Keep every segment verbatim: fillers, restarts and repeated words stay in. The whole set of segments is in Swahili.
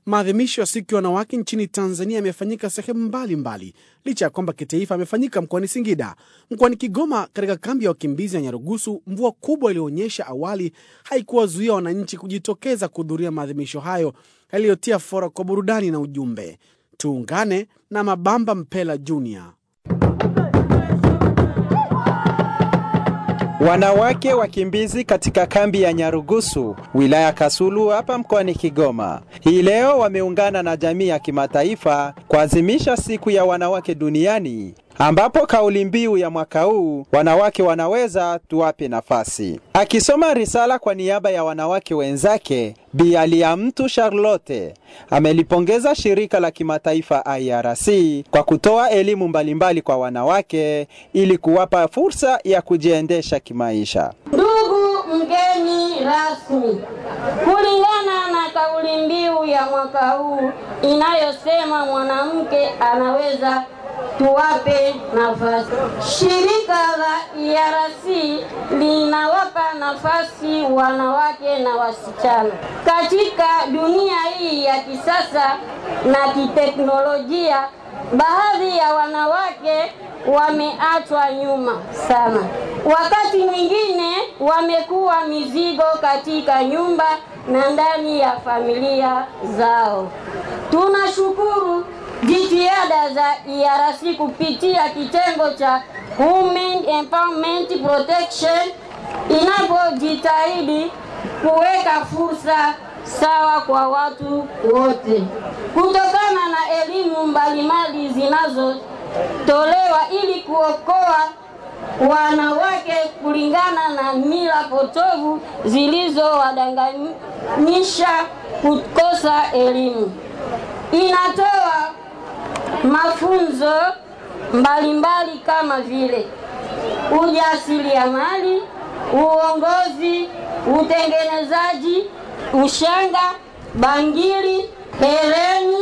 Maadhimisho ya siku ya wanawake nchini Tanzania yamefanyika sehemu mbalimbali, licha ya kwamba kitaifa yamefanyika mkoani Singida. Mkoani Kigoma, katika kambi ya wakimbizi ya Nyarugusu, mvua kubwa iliyoonyesha awali haikuwazuia wananchi kujitokeza kuhudhuria maadhimisho hayo yaliyotia fora kwa burudani na ujumbe. Tuungane na Mabamba Mpela Junior. Wanawake wakimbizi katika kambi ya Nyarugusu, wilaya Kasulu hapa mkoani Kigoma, hii leo wameungana na jamii ya kimataifa kuadhimisha siku ya wanawake duniani, ambapo kauli mbiu ya mwaka huu, wanawake wanaweza, tuwape nafasi. Akisoma risala kwa niaba ya wanawake wenzake, Bi Aliamtu Charlotte amelipongeza shirika la kimataifa I R C kwa kutoa elimu mbalimbali kwa wanawake ili kuwapa fursa ya kujiendesha kimaisha. Ndugu mgeni rasmi, kulingana na kauli mbiu ya mwaka huu inayosema mwanamke anaweza, tuwape nafasi, shirika la I R C linawapa nafasi wanawake na wasichana. Katika dunia hii ya kisasa na kiteknolojia, baadhi ya wanawake wameachwa nyuma sana. Wakati mwingine wamekuwa mizigo katika nyumba na ndani ya familia zao. Tunashukuru jitihada za I R C kupitia kitengo cha Women Empowerment Protection inapojitahidi kuweka fursa sawa kwa watu wote, kutokana na elimu mbalimbali zinazotolewa ili kuokoa wanawake kulingana na mila potovu zilizowadanganyisha kukosa elimu. Inatoa mafunzo mbalimbali kama vile ujasiriamali, uongozi, utengenezaji, ushanga, bangili, hereni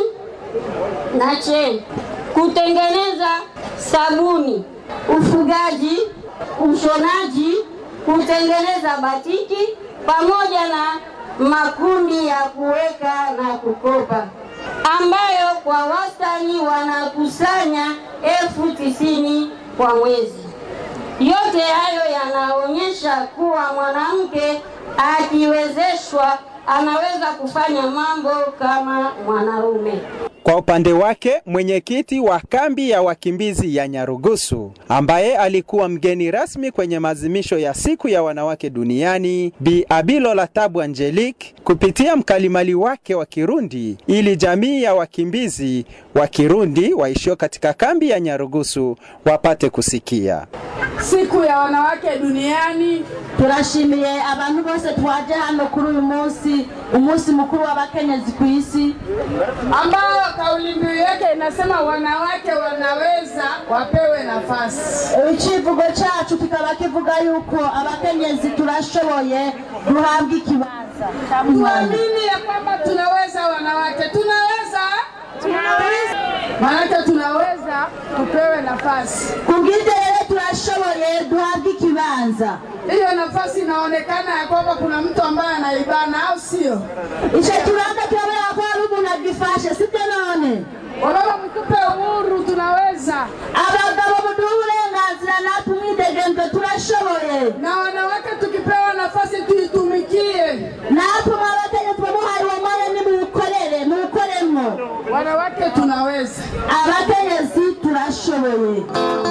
na cheni, kutengeneza sabuni, ufugaji, ushonaji, kutengeneza batiki, pamoja na makundi ya kuweka na kukopa, ambayo kwa wastani wanakusanya elfu tisini kwa mwezi. Yote hayo yanaonyesha kuwa mwanamke akiwezeshwa anaweza kufanya mambo kama mwanaume. Kwa upande wake, mwenyekiti wa kambi ya wakimbizi ya Nyarugusu, ambaye alikuwa mgeni rasmi kwenye maadhimisho ya siku ya wanawake duniani, Bi Abilola Tabu Angelique, kupitia mkalimali wake wa Kirundi, ili jamii ya wakimbizi wa Kirundi waishio katika kambi ya Nyarugusu wapate kusikia. Siku ya wanawake duniani, turashimiye abantu bose twaje hano kuri uyu munsi, umunsi mukuru w'abakenyezi ku isi, ambao kauli mbiu yake inasema wanawake wanaweza, wapewe nafasi. Ikivugo cyacu kikaba kivuga yuko abakenyezi turashoboye, duhabwa ikibanza. Tuamini ya kwamba tunaweza wanawake, tunaweza, tunaweza. Maana tunaweza, tupewe nafasi. Kugide turashoboye, duhabwa ikibanza. Hiyo nafasi inaonekana ya kwamba kuna mtu ambaye anaibana, au sio? Ishe turanga tuwe kwa rubu na gifashe, site none. Wababa mtupe uhuru, tunaweza. Abagabo buduburenganzira natumwidegembe turashoboye. Na wanawake tukipewa nafasi tuitumikie. Napo mwabakenye twamuhaye wamaya ni mukorere, mukoremo. Wanawake tunaweza. Abakenyezi turashoboye.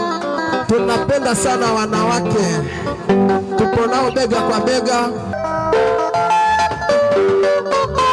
Tunapenda sana wanawake, tupo nao bega kwa bega.